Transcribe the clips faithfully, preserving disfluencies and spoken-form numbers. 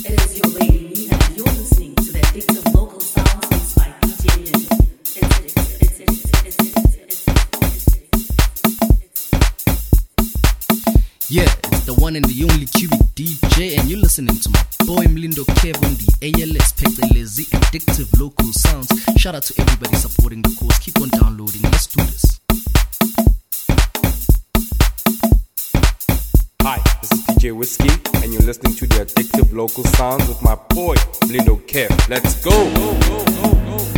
Yeah, it's the one and the only Cubic D J, and you're listening to my boy Mlindo Kev on the A L S Pexelezi Addictive Local Sounds. Shout out to everybody supporting the cause. Keep on downloading. Let's do this. Hi, this is D J Whiskey, and you're listening to the Addictive Local Sounds with my boy Mlindo Kev. Let's go! go, go, go, go, go.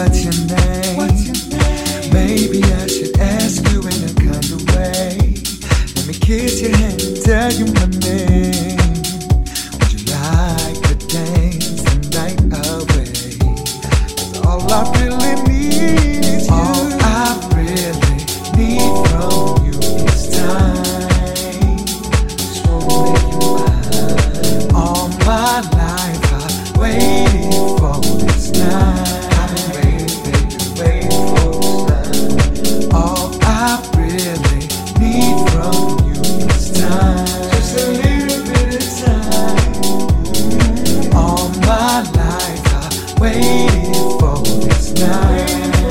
what's your name? What's your name? Maybe I should ask you in a kind of way. Let me kiss your hand and tell you my name. Would you like to dance the night away? 'Cause all I really need is you. All I really need from you is time. Just wanna make you mine. All my life I waited for this night. I've been waiting, baby, waiting for this night. All I really need from you is time. Just a little bit of time. All my life I waited for this night.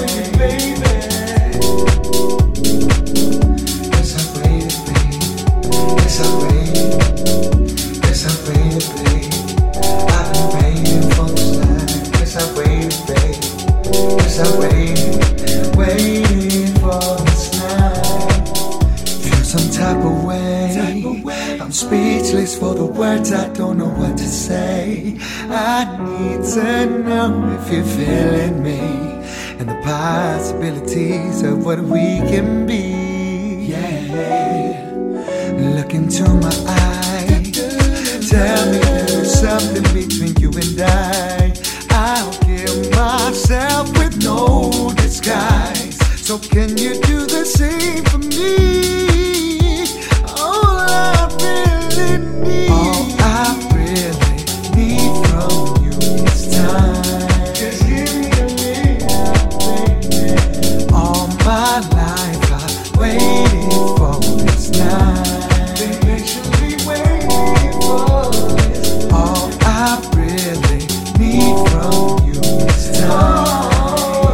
Speechless for the words, I don't know what to say. I need to know if you're feeling me and the possibilities of what we can be. Yeah, look into my eyes. Tell me there is something between you and I. I'll give myself with no disguise. So can you do the same for me? All I really need, all I really need from you is time. Just give me a little, baby. All my life I waited for this night. Been patiently waiting for this. All I really need from you is time.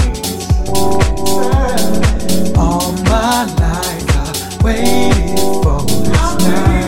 All my life I waited for this night.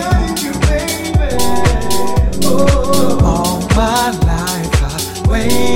Way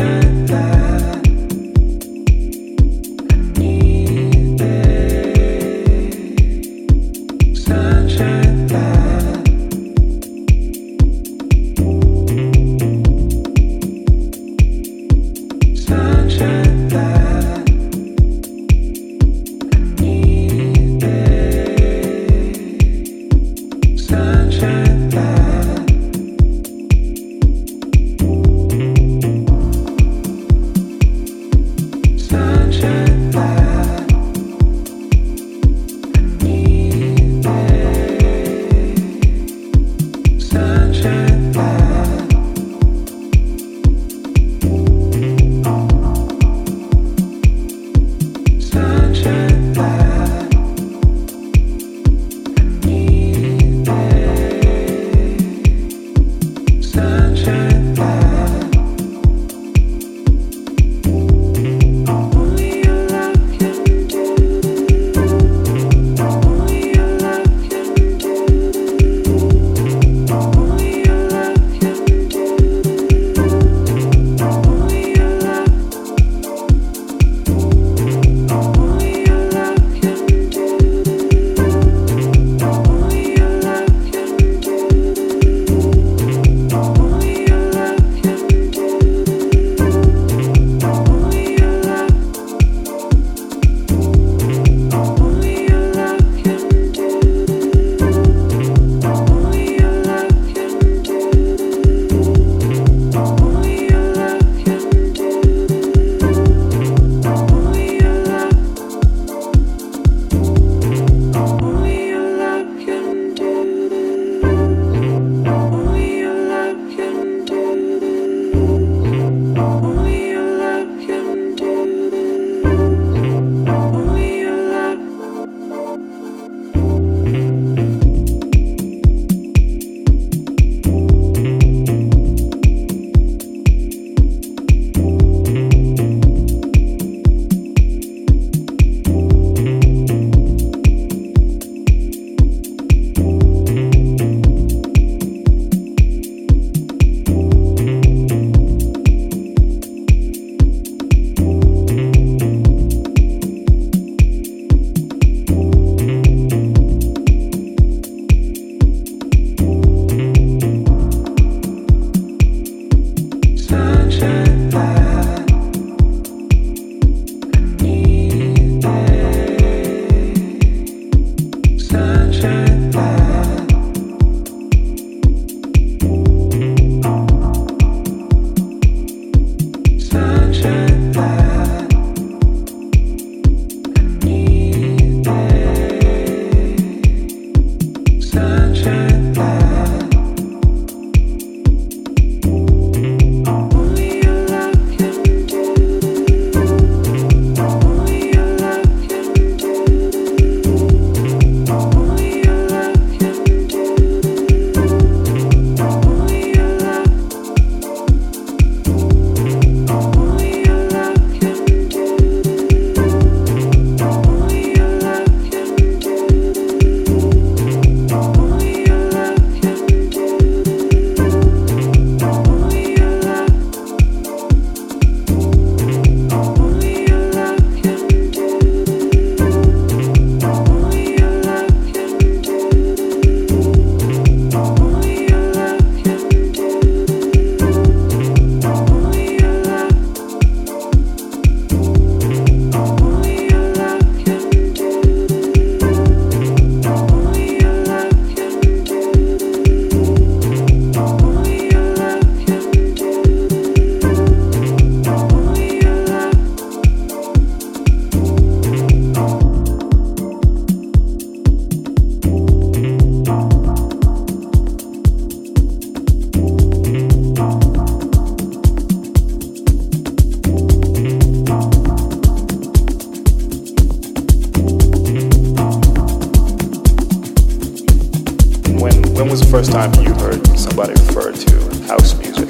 was the first time you heard somebody refer to house music?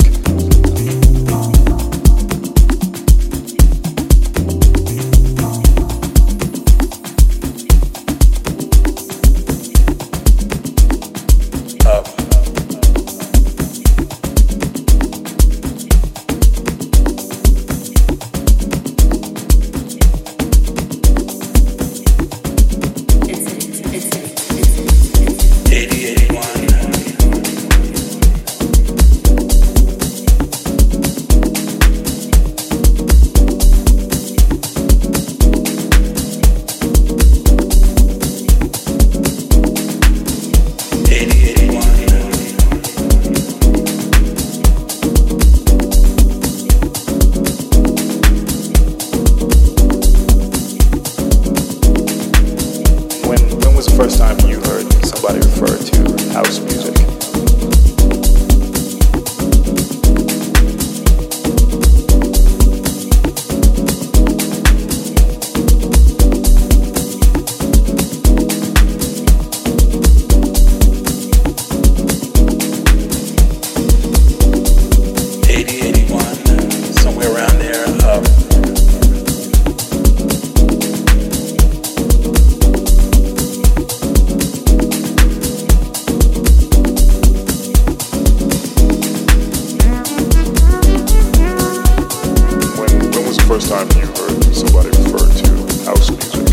first time you heard somebody refer to house music?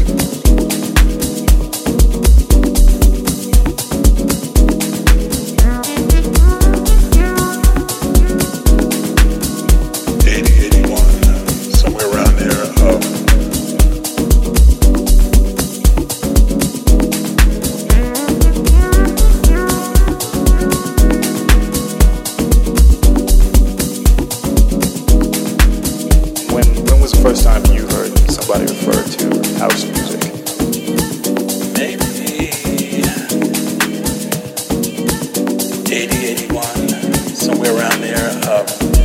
eighty, eighty-one, somewhere around there. Um, First time you heard somebody refer to house music? Maybe eighty, eighty-one, somewhere around there. Um,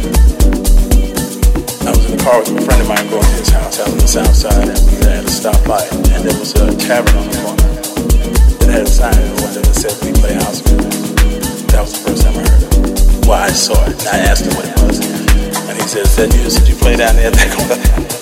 I was in the car with a friend of mine going to his house out on the south side, and we had a stoplight, and there was a tavern on the corner that had a sign in the window that said we play house music. That was the first time I heard it. Well, I saw it, and I asked him what it was. And he said, "Is that you? Did you play down there at that corner?"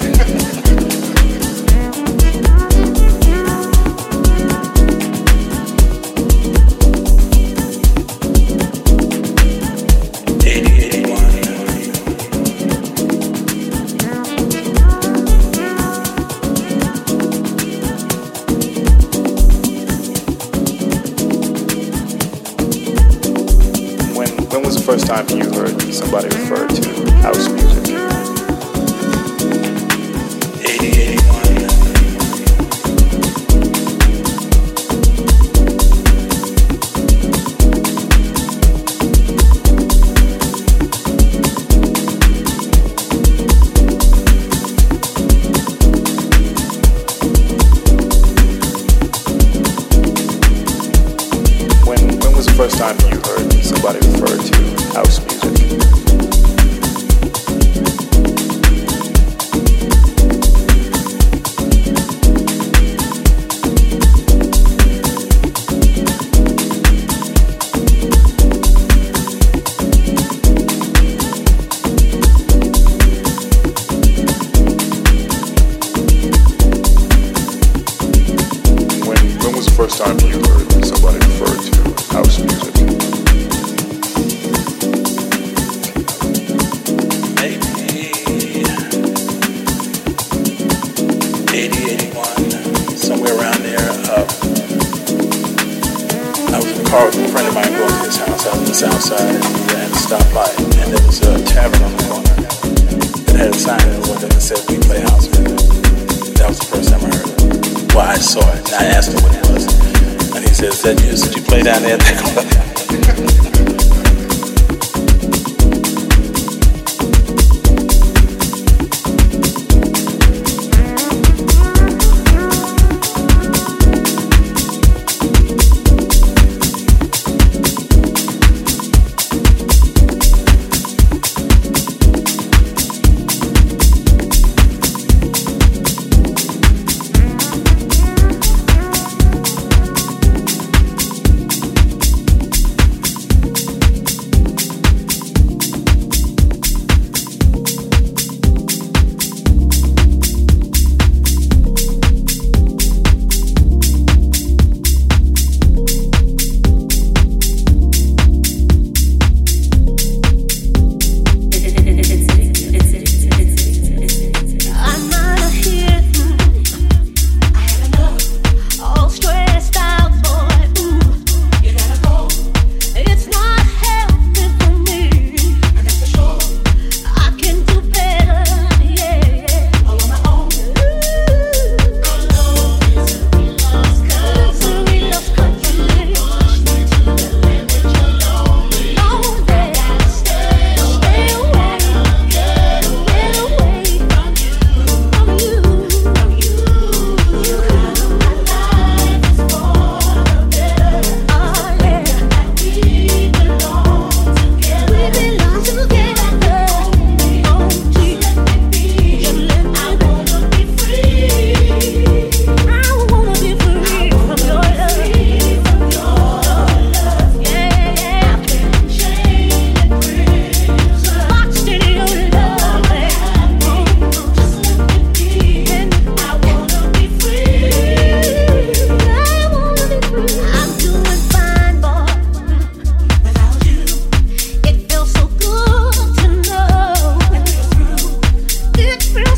First time you heard somebody refer to house music? eighty, eighty-one. When when was the first time you heard somebody refer to house music? When when was the first time you heard somebody refer to house music? Car with a friend of mine going to his house out on the south side, and we had a stoplight, and there was a tavern on the corner that had a sign in the window that said we play house music. That was the first time I heard it. Well, I saw it, and I asked him what it was, and he said, "Is that you? Did you play down there at that corner?"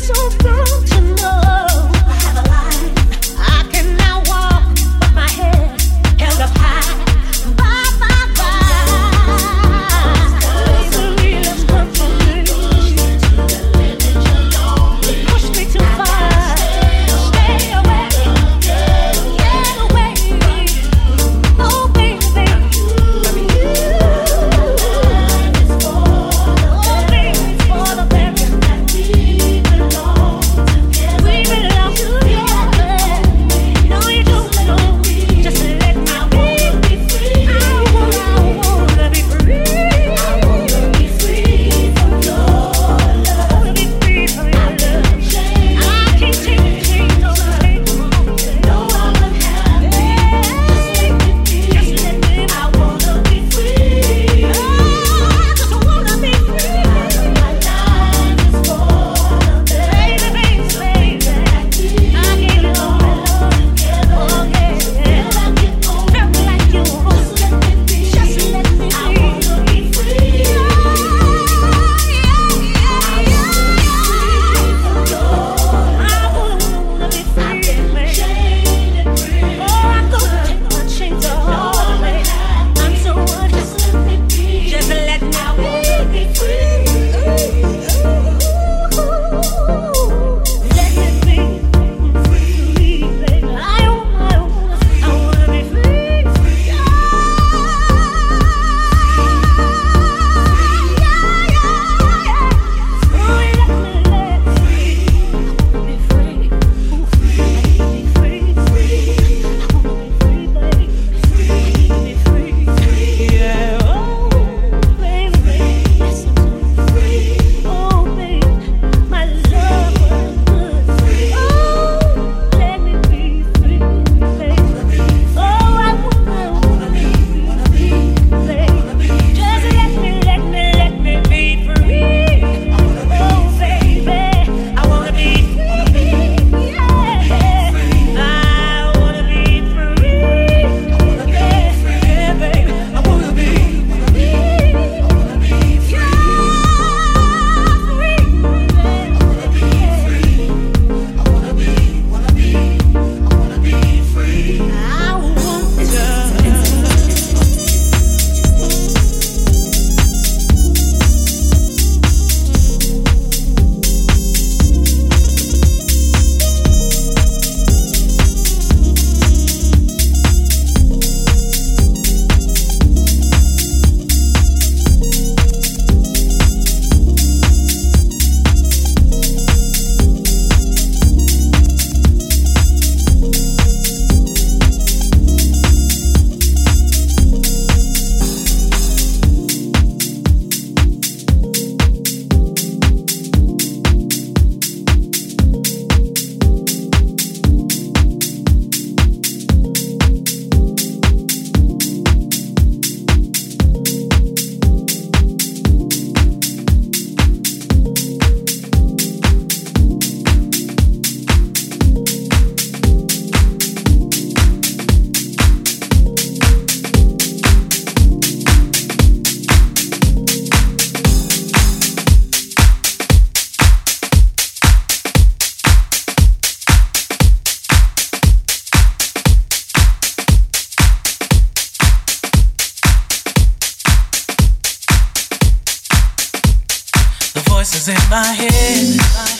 voices in my head.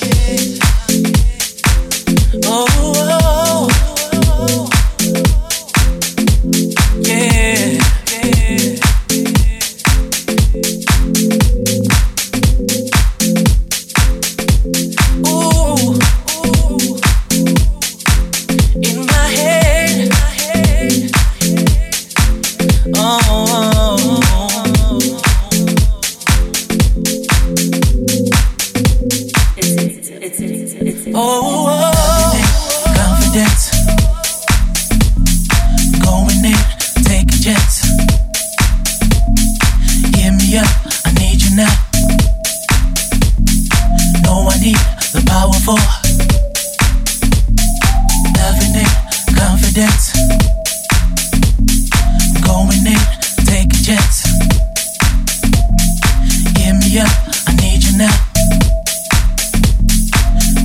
Oh, oh, oh. Yeah, yeah. Ooh, ooh. In my head, oh, oh, oh. Oh, oh, confidence, going in, take a chance. Hear me up, I need you now. No, I need the powerful. Loving it, confidence, going in, take a chance. Hear me up, I need you now.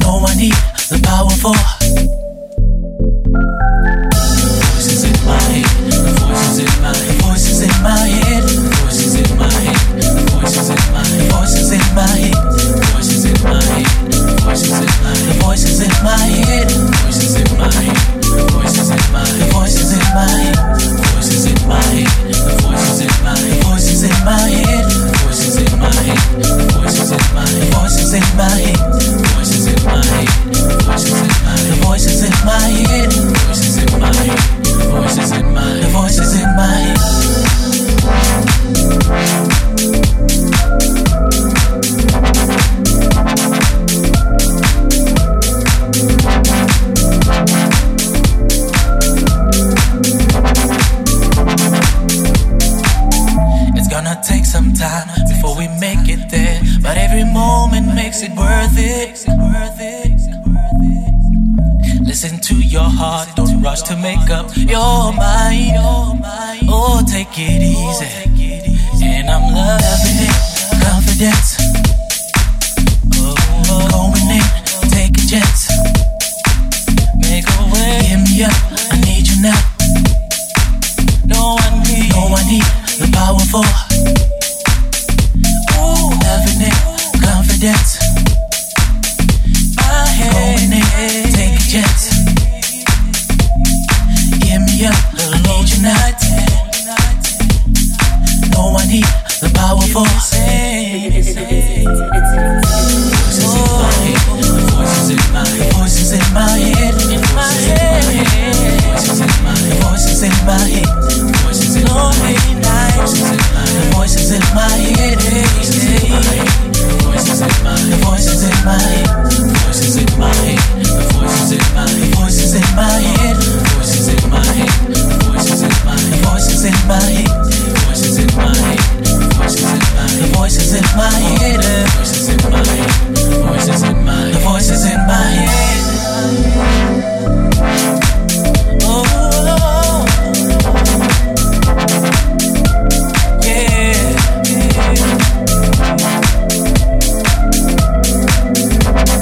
it. Listen to your heart, don't rush to make up your mind. Oh, take it easy. And I'm loving it, confidence. Oh, going in, take a chance. Make a way, give me up, I need you now. No one need, no one need the powerful. Ooh, loving it, confidence. My head, going in, take a chance. Give me up, I need you now. No one need the powerful. Voices in my head, voices in my head, in my head, voices in my head, voices in my head, voices in my head, voices in my head, voices in my head, voices in my head, voices in my head, voices in my head, voices in my head, voices in my head, voices in my head, voices in my head, voices in my head, voices in my head, voices in my head, voices in my head, voices in my head, the voices in my head. Oh, yeah, yeah.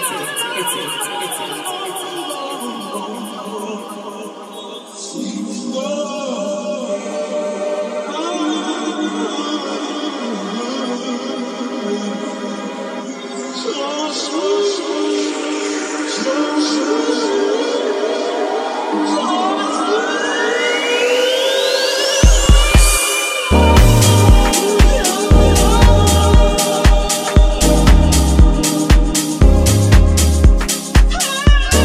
Thank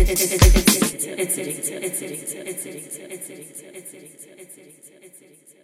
it's